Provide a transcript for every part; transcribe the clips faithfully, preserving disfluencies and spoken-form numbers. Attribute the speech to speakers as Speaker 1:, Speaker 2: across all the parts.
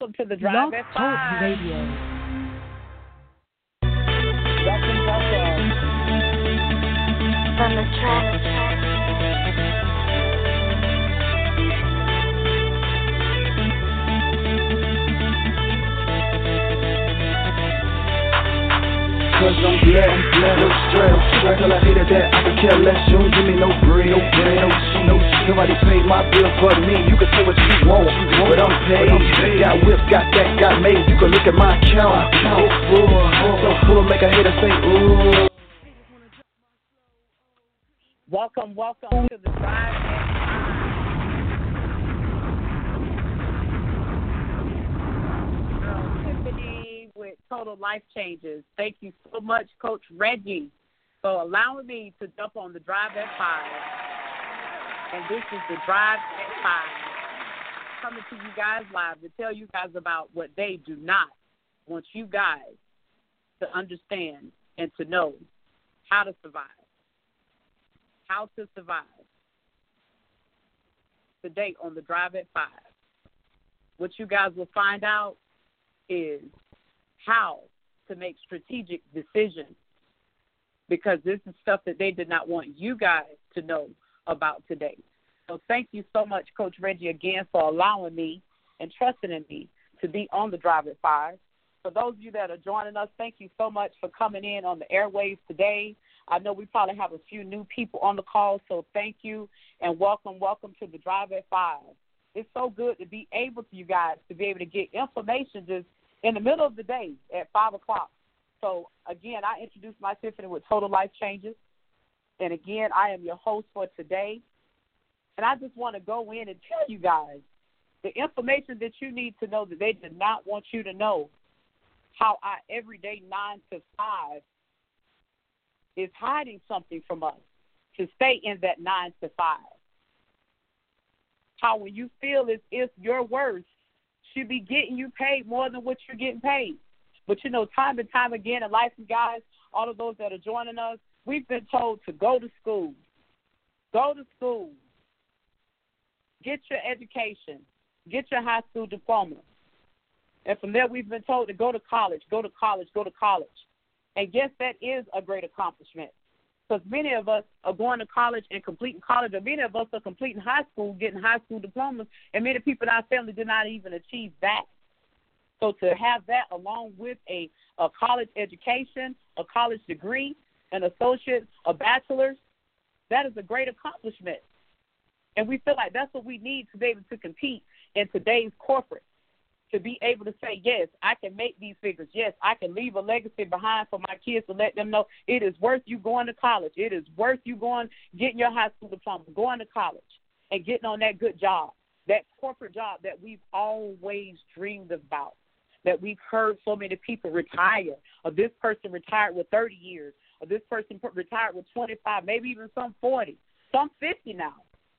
Speaker 1: welcome to the Drive
Speaker 2: Blog
Speaker 1: at
Speaker 2: Talk
Speaker 1: five.
Speaker 2: Radio.
Speaker 1: Welcome, welcome.
Speaker 3: On the track.
Speaker 4: Cause I'm blessed, no stress. I tell a hater that I can care less. You don't give me no bread, no bread, no shit, no shit. Nobody paid my bill but me. You can say what you want, but I'm paid. Got whip, got that, got made. You can look at my account. So full, so full, make a hater say ooh.
Speaker 1: Welcome, welcome to the Drive at five. Girl, Tiffany with Total Life Changes. Thank you so much, Coach Reggie, for allowing me to jump on the Drive at five. And this is the Drive at five, coming to you guys live to tell you guys about what they do not want you guys to understand and to know how to survive. How to survive. Today on the Drive at five, what you guys will find out is how to make strategic decisions, because this is stuff that they did not want you guys to know about today. So thank you so much, Coach Reggie, again, for allowing me and trusting in me to be on the Drive at five. For those of you that are joining us, thank you so much for coming in on the airwaves today. I know we probably have a few new people on the call, so thank you and welcome, welcome to the Drive at five. It's so good to be able to, you guys, to be able to get information just in the middle of the day at five o'clock. So, again, I introduce myself Tiffany with Total Life Changes. And, again, I am your host for today. And I just want to go in and tell you guys the information that you need to know that they did not want you to know, how our everyday nine to five is hiding something from us to stay in that nine to five. How when you feel as if your worth should be getting you paid more than what you're getting paid. But, you know, time and time again in life, you guys, all of those that are joining us, we've been told to go to school. Go to school. Get your education. Get your high school diploma. And from there, we've been told to go to college, go to college, go to college. And yes, that is a great accomplishment, because many of us are going to college and completing college, or many of us are completing high school, getting high school diplomas, and many people in our family did not even achieve that. So to have that along with a, a college education, a college degree, an associate, a bachelor's, that is a great accomplishment. And we feel like that's what we need to be able to compete in today's corporate. To be able to say, yes, I can make these figures. Yes, I can leave a legacy behind for my kids to let them know it is worth you going to college. It is worth you going, getting your high school diploma, going to college, and getting on that good job, that corporate job that we've always dreamed about, that we've heard so many people retire, or this person retired with thirty years, or this person retired with twenty-five, maybe even some forty, some fifty now.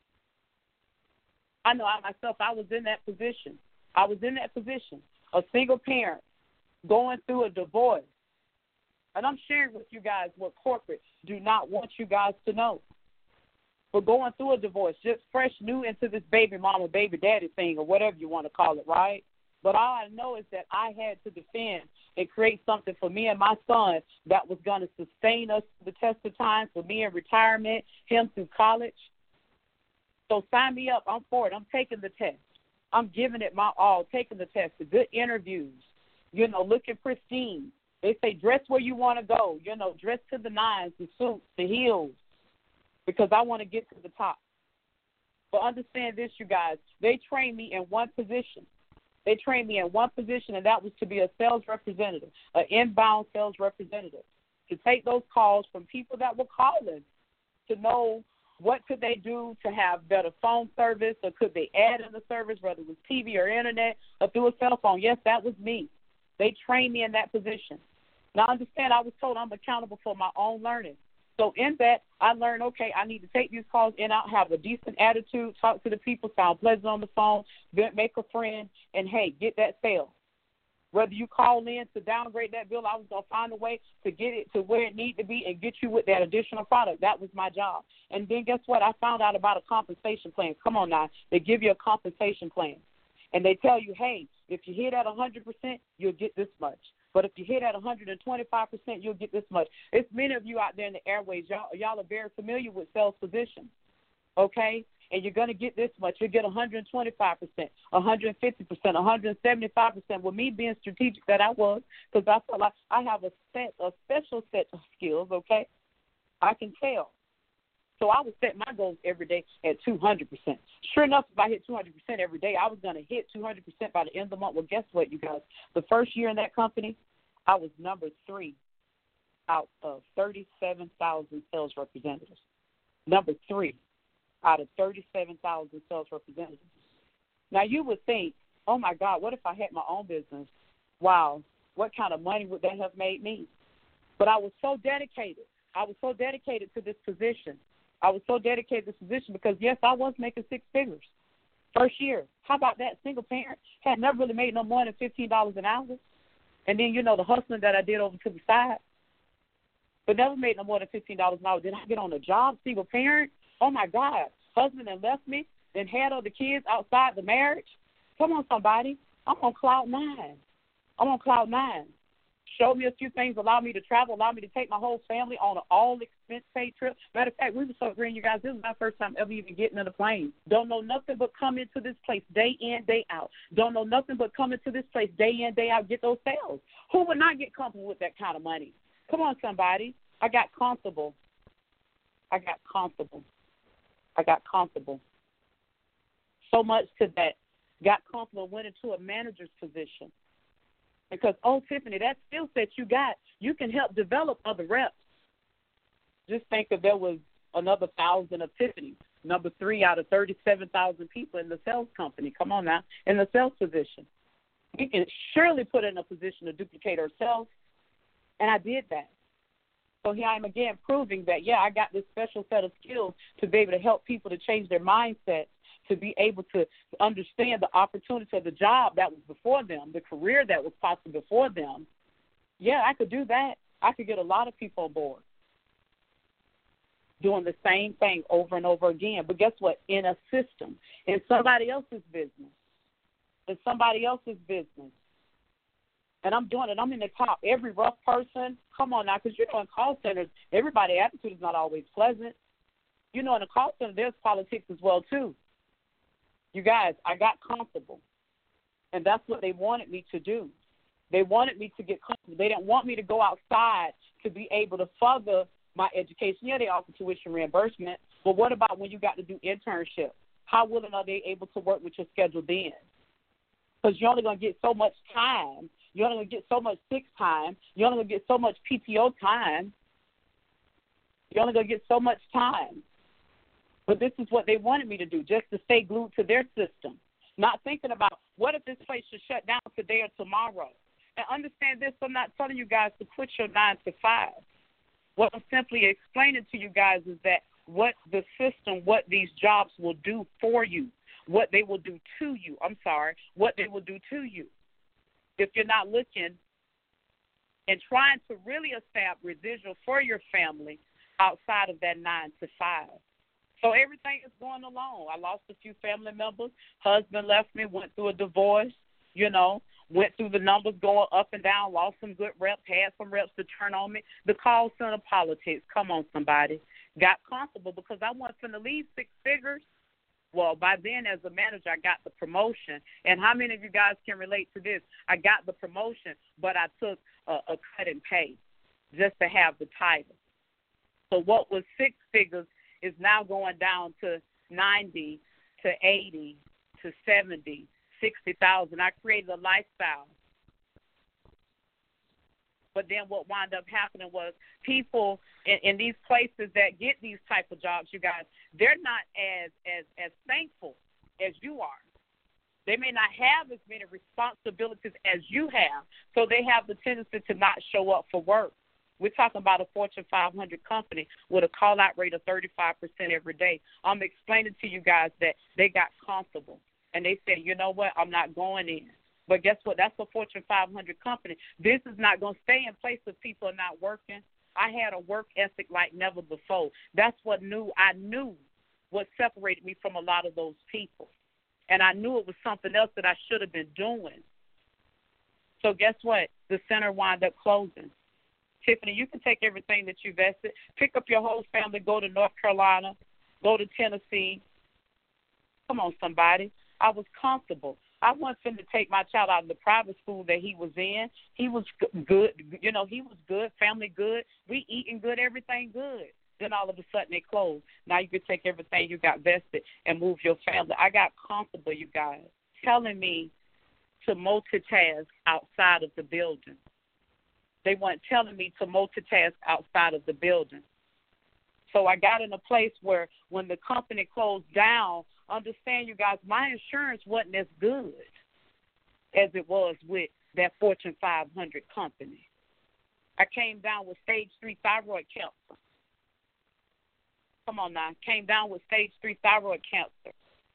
Speaker 1: I know I myself, I was in that position. I was in that position, a single parent going through a divorce. And I'm sharing with you guys what corporate do not want you guys to know. But going through a divorce, just fresh new into this baby mama, baby daddy thing, or whatever you want to call it, right? But all I know is that I had to defend and create something for me and my son that was going to sustain us through the test of time, for me in retirement, him through college. So sign me up. I'm for it. I'm taking the test. I'm giving it my all, taking the test, the good interviews, you know, looking pristine. They say dress where you want to go, you know, dress to the nines, the suits, the heels, because I want to get to the top. But understand this, you guys, they trained me in one position. They trained me in one position, and that was to be a sales representative, an inbound sales representative, to take those calls from people that were calling to know what could they do to have better phone service, or could they add in the service, whether it was T V or internet or through a cell phone. Yes, that was me. They trained me in that position. Now, understand, I was told I'm accountable for my own learning. So in that, I learned, okay, I need to take these calls in, out, have a decent attitude, talk to the people, sound pleasant on the phone, make a friend, and, hey, get that sale. Whether you call in to downgrade that bill, I was going to find a way to get it to where it needed to be and get you with that additional product. That was my job. And then guess what? I found out about a compensation plan. Come on now. They give you a compensation plan. And they tell you, hey, if you hit at one hundred percent, you'll get this much. But if you hit at one hundred twenty-five percent, you'll get this much. It's many of you out there in the airways. Y'all, y'all are very familiar with sales positions, okay? And you're going to get this much. You'll get one hundred twenty-five percent, one hundred fifty percent, one hundred seventy-five percent. With me being strategic that I was, because I felt like I have a set, a special set of skills, okay? I can tell. So I would set my goals every day at two hundred percent. Sure enough, if I hit two hundred percent every day, I was going to hit two hundred percent by the end of the month. Well, guess what, you guys? The first year in that company, I was number three out of thirty-seven thousand sales representatives. Number three out of thirty-seven thousand sales representatives. Now, you would think, oh, my God, what if I had my own business? Wow, what kind of money would that have made me? But I was so dedicated. I was so dedicated to this position. I was so dedicated to this position because, yes, I was making six figures first year. How about that? Single parent, had never really made no more than fifteen dollars an hour. And then, you know, the hustling that I did over to the side, but never made no more than fifteen dollars an hour. Did I get on a job, single parent? Oh, my God. Husband and left me, then had other kids outside the marriage. Come on, somebody. I'm on cloud nine. I'm on cloud nine. Showed me a few things, allowed me to travel, allowed me to take my whole family on an all-expense-paid trip. Matter of fact, we were so green, you guys, this is my first time ever even getting in a plane. Don't know nothing but come into this place day in, day out. Don't know nothing but come into this place day in, day out, get those sales. Who would not get comfortable with that kind of money? Come on, somebody. I got comfortable. I got comfortable. I got comfortable. So much to that. Got comfortable, went into a manager's position. Because, oh, Tiffany, that skill set you got, you can help develop other reps. Just think if there was another thousand of Tiffany's, number three out of thirty-seven thousand people in the sales company. Come on now, in the sales position. We can surely put in a position to duplicate ourselves, and I did that. So here I am again proving that, yeah, I got this special set of skills to be able to help people to change their mindset, to be able to understand the opportunity of the job that was before them, the career that was possible before them. Yeah, I could do that. I could get a lot of people on board doing the same thing over and over again. But guess what? In a system, in somebody else's business, in somebody else's business. And I'm doing it. I'm in the top. Every rough person, come on now, because you know in call centers, everybody's attitude is not always pleasant. You know in a call center, there's politics as well, too. You guys, I got comfortable, and that's what they wanted me to do. They wanted me to get comfortable. They didn't want me to go outside to be able to further my education. Yeah, they offer tuition reimbursement, but what about when you got to do internship? How willing are they able to work with your schedule then? Because you're only going to get so much time. You're only going to get so much sick time. You're only going to get so much P T O time. You're only going to get so much time. But this is what they wanted me to do, just to stay glued to their system, not thinking about what if this place should shut down today or tomorrow. And understand this, I'm not telling you guys to quit your nine to five. What I'm simply explaining to you guys is that what the system, what these jobs will do for you, what they will do to you, I'm sorry, what they will do to you. If you're not looking and trying to really establish residual for your family outside of that nine to five. So everything is going along. I lost a few family members. Husband left me, went through a divorce, you know, went through the numbers going up and down, lost some good reps, had some reps to turn on me. The call center politics, come on, somebody. Got comfortable because I wasn't going to leave six figures. Well, by then as a manager, I got the promotion. And how many of you guys can relate to this? I got the promotion, but I took a, a cut in pay just to have the title. So what was six figures is now going down to ninety, to eighty, to seventy, sixty thousand. I created a lifestyle. But then what wound up happening was people in, in these places that get these type of jobs, you guys, they're not as, as, as thankful as you are. They may not have as many responsibilities as you have, so they have the tendency to not show up for work. We're talking about a Fortune five hundred company with a call-out rate of thirty-five percent every day. I'm explaining to you guys that they got comfortable, and they said, you know what, I'm not going in. But guess what? That's a Fortune five hundred company. This is not going to stay in place if people are not working. I had a work ethic like never before. That's what knew I knew what separated me from a lot of those people. and I knew it was something else that I should have been doing. So guess what? The center wound up closing. Tiffany, you can take everything that you invested, pick up your whole family, go to North Carolina, go to Tennessee. Come on, somebody. I was comfortable. I wasn't to take my child out of the private school that he was in. He was good. You know, he was good, family good. We eating good, everything good. Then all of a sudden they closed. Now you can take everything you got vested and move your family. I got comfortable, you guys, telling me to multitask outside of the building. They weren't telling me to multitask outside of the building. So I got in a place where when the company closed down, understand, you guys, my insurance wasn't as good as it was with that Fortune five hundred company. I came down with stage three thyroid cancer. Come on now. Came down with stage three thyroid cancer.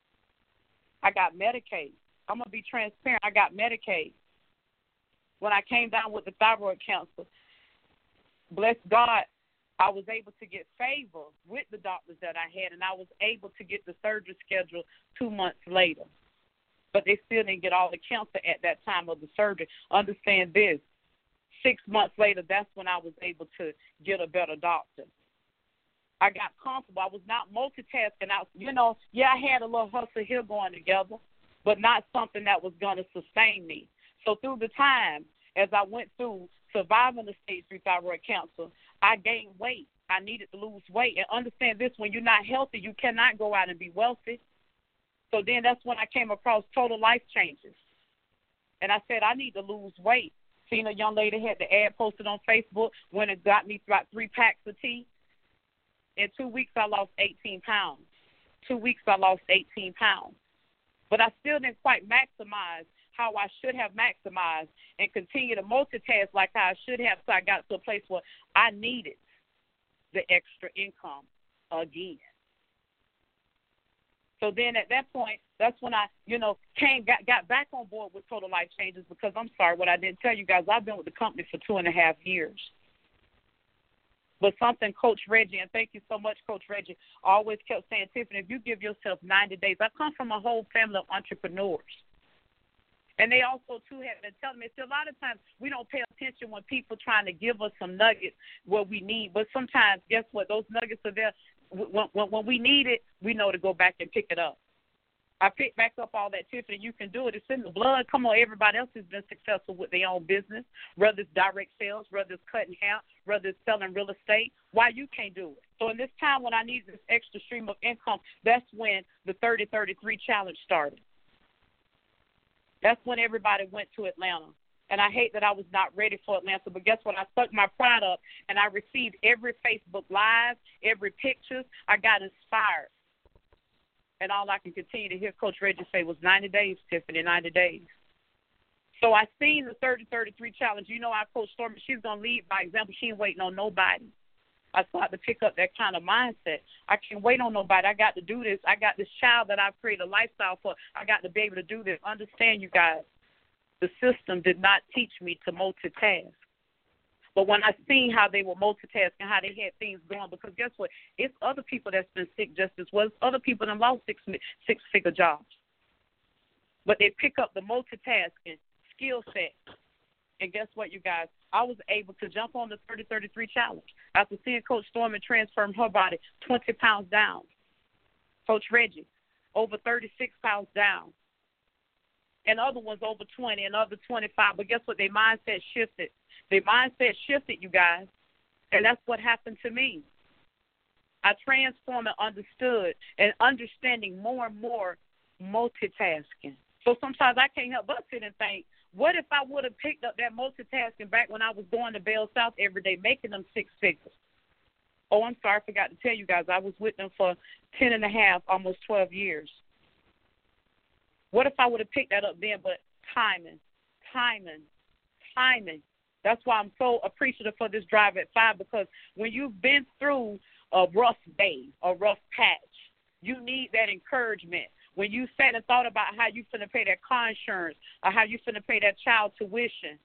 Speaker 1: I got Medicaid. I'm going to be transparent. I got Medicaid. When I came down with the thyroid cancer, bless God, I was able to get favor with the doctors that I had, and I was able to get the surgery scheduled two months later. But they still didn't get all the cancer at that time of the surgery. Understand this. Six months later, that's when I was able to get a better doctor. I got comfortable. I was not multitasking. I, you know, yeah, I had a little hustle here going together, but not something that was going to sustain me. So through the time, as I went through surviving the stage three thyroid cancer, I gained weight. I needed to lose weight. And understand this, when you're not healthy, you cannot go out and be wealthy. So then that's when I came across Total Life Changes. And I said, I need to lose weight. Seen a young lady had the ad posted on Facebook when it got me about three packs of tea. In two weeks, I lost eighteen pounds. Two weeks, I lost eighteen pounds. But I still didn't quite maximize how I should have maximized and continue to multitask like how I should have, so I got to a place where I needed the extra income again. So then at that point, that's when I, you know, came got, got back on board with Total Life Changes, because I'm sorry, what I didn't tell you guys, I've been with the company for two and a half years. But something Coach Reggie, and thank you so much, Coach Reggie, always kept saying, Tiffany, if you give yourself ninety days, I come from a whole family of entrepreneurs. And they also, too, have been telling me, see, a lot of times we don't pay attention when people trying to give us some nuggets what we need. But sometimes, guess what, those nuggets are there. When, when, when we need it, we know to go back and pick it up. I picked back up all that, Tiffany. You can do it. It's in the blood. Come on, everybody else has been successful with their own business, whether it's direct sales, whether it's cutting hair, whether it's selling real estate. Why you can't do it? So in this time when I need this extra stream of income, that's when the thirty thirty-three challenge started. That's when everybody went to Atlanta. And I hate that I was not ready for Atlanta, but guess what? I stuck my pride up, and I received every Facebook Live, every picture. I got inspired. And all I can continue to hear Coach Reggie say was ninety days, Tiffany, ninety days. So I seen the thirty thirty-three challenge. You know, our Coach Stormy, she's going to lead by example. She ain't waiting on nobody. I started to pick up that kind of mindset. I can't wait on nobody. I got to do this. I got this child that I've created a lifestyle for. I got to be able to do this. Understand, you guys, the system did not teach me to multitask. But when I seen how they were multitasking, how they had things going, because guess what? It's other people that's been sick just as well. It's other people that lost six, six-figure jobs. But they pick up the multitasking skill set. And guess what, you guys? I was able to jump on the thirty thirty-three challenge after seeing Coach Stormy transform her body twenty pounds down. Coach Reggie, over thirty-six pounds down. And other ones over twenty and other twenty-five. But guess what? Their mindset shifted. Their mindset shifted, you guys. And that's what happened to me. I transformed and understood and understanding more and more multitasking. So sometimes I can't help but sit and think, what if I would have picked up that multitasking back when I was going to Bell South every day, making them six figures? Oh, I'm sorry, I forgot to tell you guys, I was with them for ten and a half, almost twelve years. What if I would have picked that up then? But timing, timing, timing. That's why I'm so appreciative for this Drive at Five, because when you've been through a rough day, a rough patch, you need that encouragement. When you sat and thought about how you finna pay that car insurance or how you finna pay that child tuition,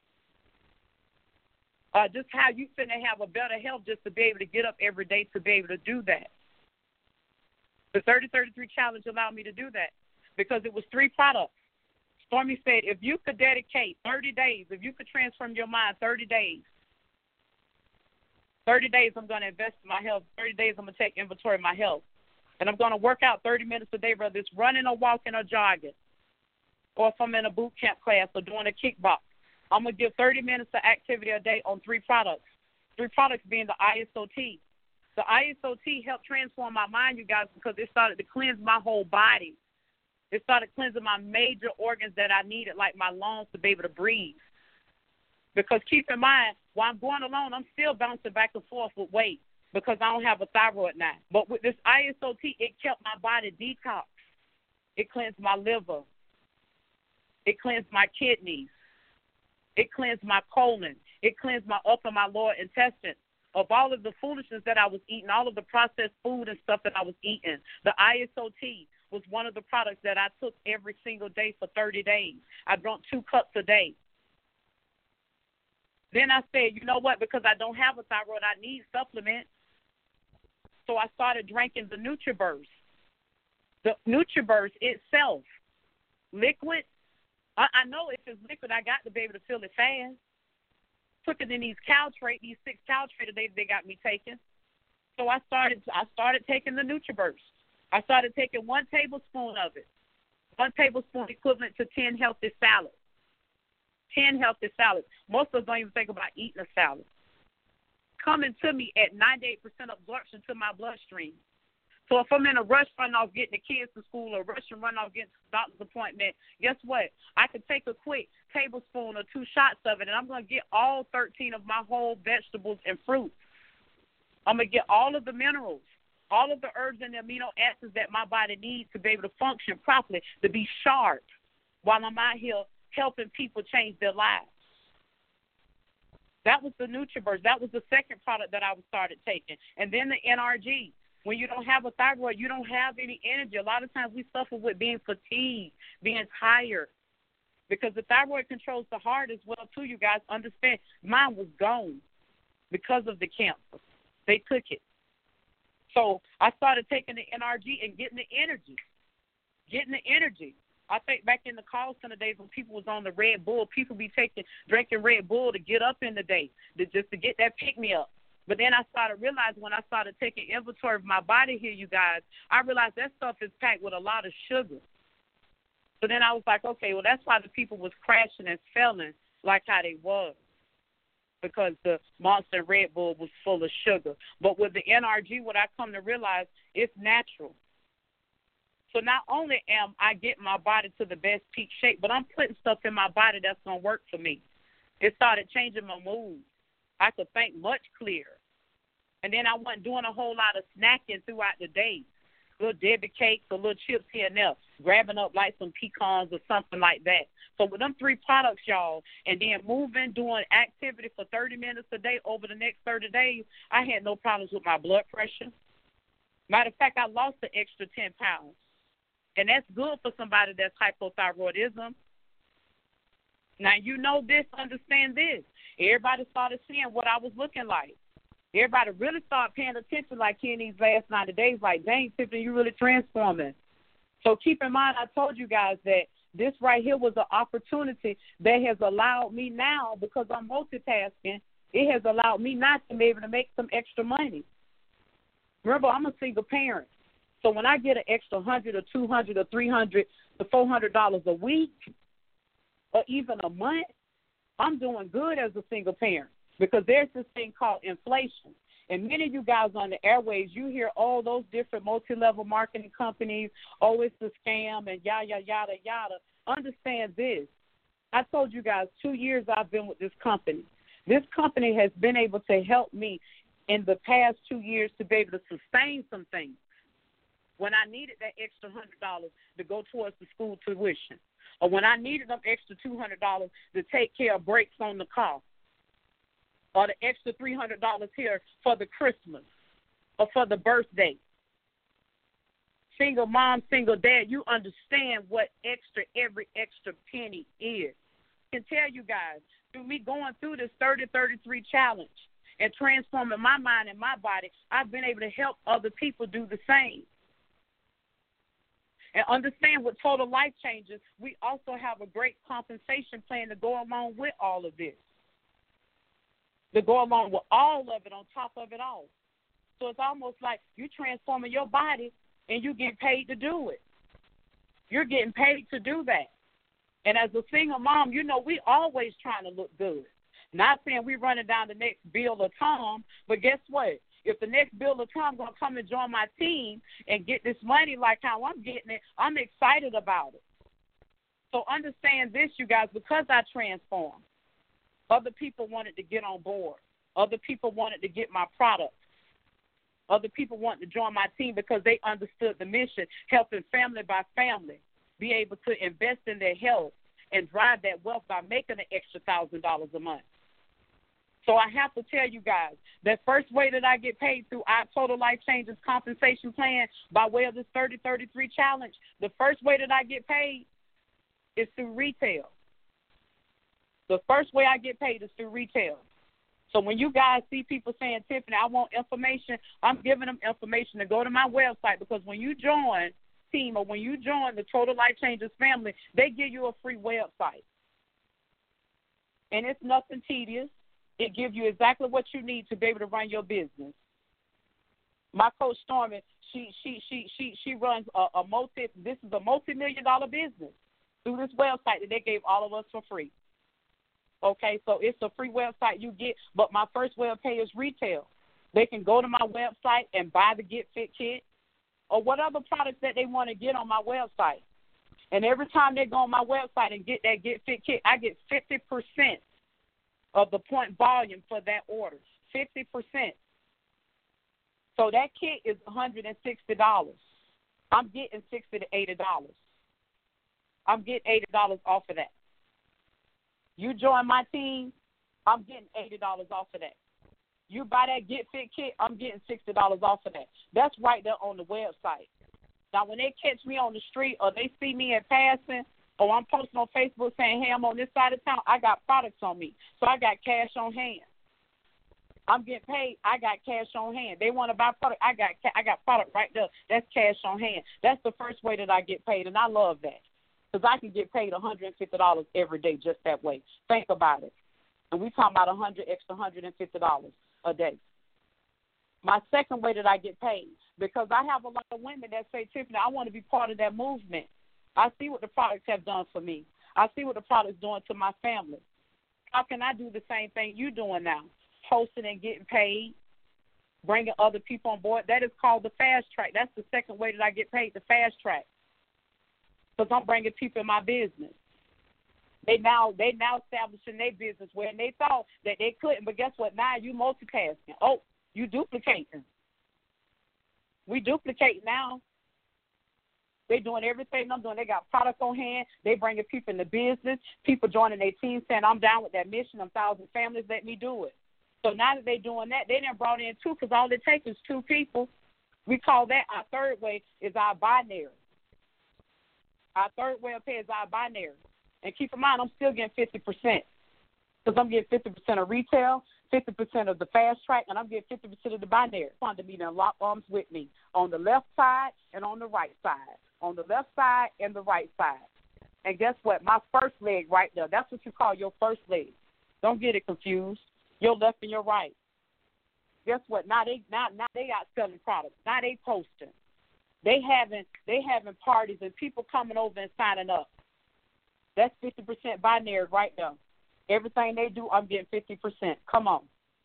Speaker 1: uh, just how you finna have a better health just to be able to get up every day to be able to do that. The thirty thirty-three challenge allowed me to do that. because it was three products. Stormy said, if you could dedicate thirty days, if you could transform your mind thirty days, thirty days I'm going to invest in my health, thirty days I'm going to take inventory of my health, and I'm going to work out thirty minutes a day, whether it's running or walking or jogging, or if I'm in a boot camp class or doing a kickbox. I'm going to give thirty minutes of activity a day on three products, three products being the I S O T. The I S O T helped transform my mind, you guys, because it started to cleanse my whole body. It started cleansing my major organs that I needed, like my lungs, to be able to breathe. Because keep in mind, while I'm going alone, I'm still bouncing back and forth with weight because I don't have a thyroid now. But with this I S O T, it kept my body detox. It cleansed my liver. It cleansed my kidneys. It cleansed my colon. It cleansed my upper and my lower intestine. Of all of the foolishness that I was eating, all of the processed food and stuff that I was eating, the I S O T was one of the products that I took every single day for thirty days. I drank two cups a day. Then I said, you know what, because I don't have a thyroid, I need supplements. So I started drinking the NutriBurst. The NutriBurst itself, liquid, I, I know if it's liquid, I got to be able to feel it fast. Quicker than these Caltrate, these six Caltrate they they got me taking. So I started I started taking the NutriBurst. I started taking one tablespoon of it, one tablespoon equivalent to ten healthy salads. ten healthy salads. Most of us don't even think about eating a salad. Coming to me at ninety-eight percent absorption to my bloodstream. So if I'm in a rush run off getting the kids to school or rush and run off getting to the doctor's appointment, guess what? I can take a quick tablespoon or two shots of it, and I'm going to get all thirteen of my whole vegetables and fruits. I'm going to get all of the minerals, all of the herbs and the amino acids that my body needs to be able to function properly, to be sharp while I'm out here helping people change their lives. That was the NutriBurst. That was the second product that I started taking. And then the N R G. When you don't have a thyroid, you don't have any energy. A lot of times we suffer with being fatigued, being tired, because the thyroid controls the heart as well, too, you guys. Understand, mine was gone because of the cancer. They took it. So I started taking the N R G and getting the energy, getting the energy. I think back in the call center days when people was on the Red Bull, people be taking, drinking Red Bull to get up in the day, to, just to get that pick-me-up. But then I started realizing when I started taking inventory of my body here, you guys, I realized that stuff is packed with a lot of sugar. So then I was like, okay, well, that's why the people was crashing and failing like how they was, because the Monster and Red Bull was full of sugar. But with the N R G, what I come to realize, it's natural. So not only am I getting my body to the best peak shape, but I'm putting stuff in my body that's going to work for me. It started changing my mood. I could think much clearer. And then I wasn't doing a whole lot of snacking throughout the day. Little Debbie cakes or little chips here and there, grabbing up like some pecans or something like that. So with them three products, y'all, and then moving, doing activity for thirty minutes a day over the next thirty days, I had no problems with my blood pressure. Matter of fact, I lost the extra ten pounds. And that's good for somebody that's hypothyroidism. Now, you know this, understand this. Everybody started seeing what I was looking like. Everybody really started paying attention like here in these last ninety days, like, dang, Tiffany, you really transforming. So keep in mind, I told you guys that this right here was an opportunity that has allowed me now, because I'm multitasking, it has allowed me not to be able to make some extra money. Remember, I'm a single parent. So when I get an extra one hundred or two hundred or three hundred to four hundred dollars a week or even a month, I'm doing good as a single parent, because there's this thing called inflation. And many of you guys on the airways, you hear all those different multi-level marketing companies, oh, it's a scam and yada, yada, yada, yada. Understand this. I told you guys two years I've been with this company. This company has been able to help me in the past two years to be able to sustain some things. When I needed that extra one hundred dollars to go towards the school tuition, or when I needed them extra two hundred dollars to take care of brakes on the car, or the extra three hundred dollars here for the Christmas or for the birthday. Single mom, single dad, you understand what extra, every extra penny is. I can tell you guys, through me going through this thirty thirty-three challenge and transforming my mind and my body, I've been able to help other people do the same. And understand with Total Life Changes, we also have a great compensation plan to go along with all of this, to go along with all of it on top of it all. So it's almost like you transforming your body and you get paid to do it. You're getting paid to do that. And as a single mom, you know, we always trying to look good. Not saying we running down the next Bill or Tom, but guess what? If the next Bill or Tom going to come and join my team and get this money like how I'm getting it, I'm excited about it. So understand this, you guys, because I transformed, other people wanted to get on board. Other people wanted to get my product. Other people wanted to join my team because they understood the mission, helping family by family be able to invest in their health and drive that wealth by making an extra one thousand dollars a month. So I have to tell you guys, that first way that I get paid through our Total Life Changes compensation plan by way of this thirty thirty-three challenge, the first way that I get paid is through retail. The first way I get paid is through retail. So when you guys see people saying, Tiffany, I want information, I'm giving them information to go to my website, because when you join team or when you join the Total Life Changes family, they give you a free website. And it's nothing tedious. It gives you exactly what you need to be able to run your business. My coach Stormy, she she she she she runs a, a multi this is a multi-million dollar business through this website that they gave all of us for free. Okay, so it's a free website you get, but my first way of pay is retail. They can go to my website and buy the Get Fit Kit or what other products that they want to get on my website. And every time they go on my website and get that Get Fit Kit, I get fifty percent of the point volume for that order, fifty percent. So that kit is one hundred sixty dollars. I'm getting sixty to eighty dollars. I'm getting eighty dollars off of that. You join my team, I'm getting eighty dollars off of that. You buy that Get Fit Kit, I'm getting sixty dollars off of that. That's right there on the website. Now, when they catch me on the street or they see me in passing, or I'm posting on Facebook saying, hey, I'm on this side of town, I got products on me. So I got cash on hand. I'm getting paid, I got cash on hand. They want to buy product, I got I got product right there. That's cash on hand. That's the first way that I get paid, and I love that. Because I can get paid one hundred fifty dollars every day just that way. Think about it. And we're talking about one hundred extra one hundred fifty dollars a day. My second way that I get paid, because I have a lot of women that say, Tiffany, I want to be part of that movement. I see what the products have done for me. I see what the products doing to my family. How can I do the same thing you're doing now? Hosting and getting paid, bringing other people on board. That is called the fast track. That's the second way that I get paid, the fast track. Because I'm bringing people in my business. They now they now establishing their business where they thought that they couldn't, but guess what? Now you multitasking. Oh, you duplicating. We duplicate now. They doing everything I'm doing. They got product on hand. They bringing people in the business. People joining their team saying, I'm down with that mission. I'm thousand families. Let me do it. So now that they doing that, they done brought in two, because all it takes is two people. We call that our third way is our binary. Our third way of pay is our binary. And keep in mind, I'm still getting fifty percent, because I'm getting fifty percent of retail, fifty percent of the fast track, and I'm getting fifty percent of the binary. I want to be in lock arms with me on the left side and on the right side, on the left side and the right side. And guess what? My first leg right there, that's what you call your first leg. Don't get it confused. Your left and your right. Guess what? Now they now, now they out selling products. Now they posting. They having they having parties and people coming over and signing up. That's fifty percent binary right there. Everything they do, I'm getting fifty percent. Come on.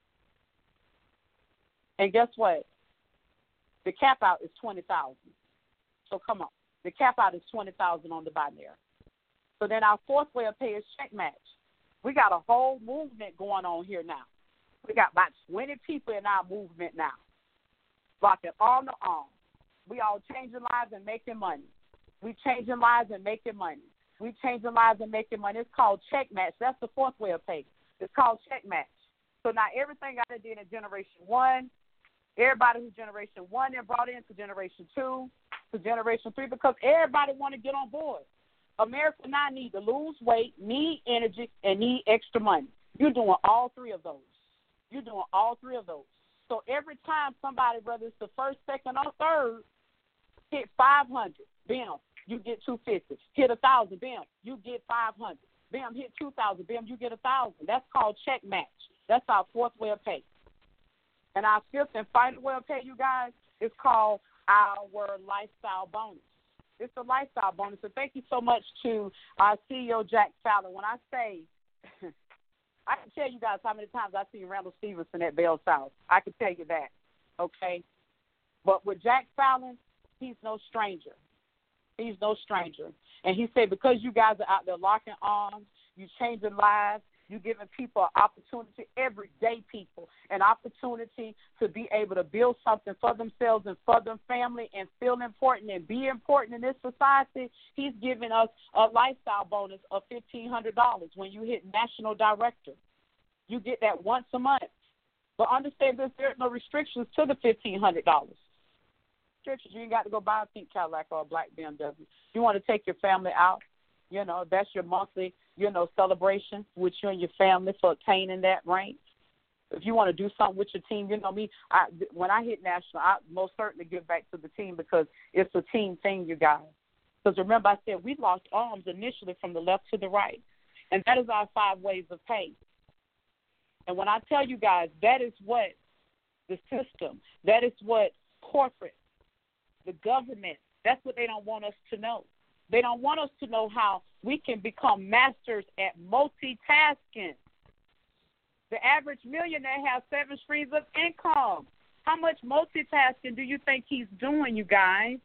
Speaker 1: And guess what? The cap out is twenty thousand dollars. So come on. The cap out is twenty thousand dollars on the binary. So then our fourth way of pay is check match. We got a whole movement going on here now. We got about twenty people in our movement now. Rocking arm to arm. We all changing lives and making money. We changing lives and making money. We changing lives and making money. It's called check match. That's the fourth way of pay. It's called check match. So now everything I did in generation one, everybody who's generation one then brought in to generation two, to generation three, because everybody want to get on board. America now need to lose weight, need energy, and need extra money. You're doing all three of those. You're doing all three of those. So every time somebody, whether it's the first, second, or third, hit five hundred, bam, you get two fifty. Hit a thousand, bam, you get five hundred. Bam, hit two thousand, bam, you get a thousand. That's called check match. That's our fourth way of pay. And our fifth and final way of pay, you guys, is called our lifestyle bonus. It's a lifestyle bonus. So thank you so much to our C E O, Jack Fallon. When I say, I can tell you guys how many times I've seen Randall Stevenson at Bell South. I can tell you that, okay? But with Jack Fallon, he's no stranger. He's no stranger. And he said, because you guys are out there locking arms, you changing lives, you giving people an opportunity, everyday people, an opportunity to be able to build something for themselves and for their family and feel important and be important in this society. He's giving us a lifestyle bonus of fifteen hundred dollars when you hit national director. You get that once a month. But understand this, there's no restrictions to the fifteen hundred dollars. Restrictions, you ain't got to go buy a pink Cadillac or a black B M W. You want to take your family out, you know, that's your monthly, you know, celebration with you and your family for attaining that rank. If you want to do something with your team, you know me, I, when I hit national, I most certainly give back to the team because it's a team thing, you guys. Because remember I said we lost arms initially from the left to the right, and that is our five ways of pay. And when I tell you guys, that is what the system, that is what corporate, the government, that's what they don't want us to know. They don't want us to know how we can become masters at multitasking. The average millionaire has seven streams of income. How much multitasking do you think he's doing, you guys?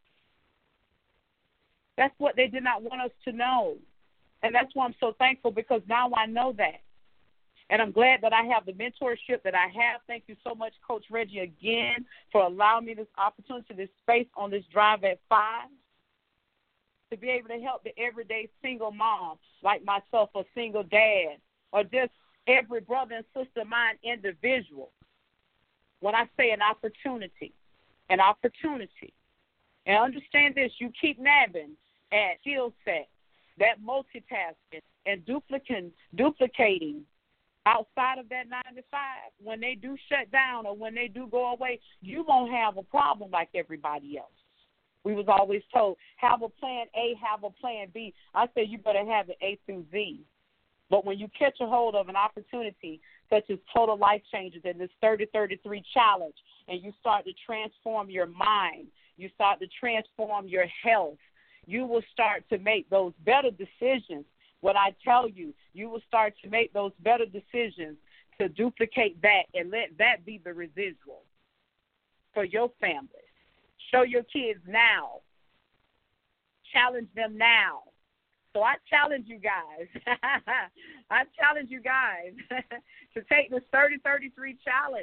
Speaker 1: That's what they did not want us to know. And that's why I'm so thankful, because now I know that. And I'm glad that I have the mentorship that I have. Thank you so much, Coach Reggie, again, for allowing me this opportunity, this space on this Drive at five, to be able to help the everyday single mom like myself, or single dad, or just every brother and sister of mine individual. When I say an opportunity, an opportunity. And understand this, you keep nabbing at skill set, that multitasking, and duplicating, duplicating outside of that nine to five. When they do shut down or when they do go away, you won't have a problem like everybody else. We was always told, have a plan A, have a plan B. I say you better have it A through Z. But when you catch a hold of an opportunity such as Total Life Changes and this thirty thirty-three challenge, and you start to transform your mind, you start to transform your health, you will start to make those better decisions. What I tell you, you will start to make those better decisions to duplicate that and let that be the residual for your family. Show your kids now. Challenge them now. So I challenge you guys. I challenge you guys to take this thirty thirty-three challenge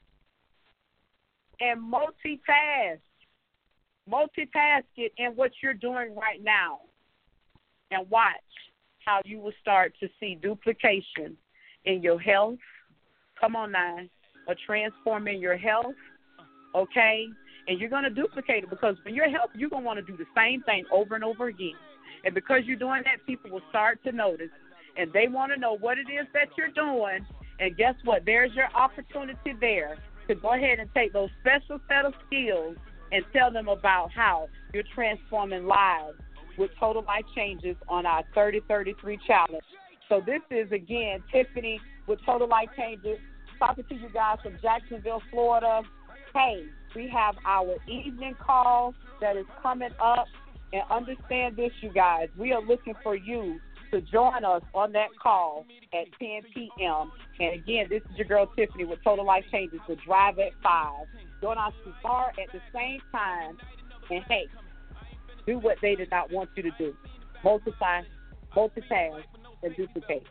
Speaker 1: and multitask. Multitask it in what you're doing right now, and watch how you will start to see duplication in your health. Come on now. Or transforming your health, okay? And you're going to duplicate it, because when you're healthy, you're going to want to do the same thing over and over again. And because you're doing that, people will start to notice, and they want to know what it is that you're doing. And guess what? There's your opportunity there to go ahead and take those special set of skills and tell them about how you're transforming lives with Total Life Changes on our thirty thirty-three challenge. So this is, again, Tiffany with Total Life Changes, talking to you guys from Jacksonville, Florida. Hey, we have our evening call that is coming up. And understand this, you guys, we are looking for you to join us on that call at ten p.m. And, again, this is your girl Tiffany with Total Life Changes, the Drive at five. Join us to bar at the same time. And, hey, do what they did not want you to do. Multiply, multitask, and duplicate.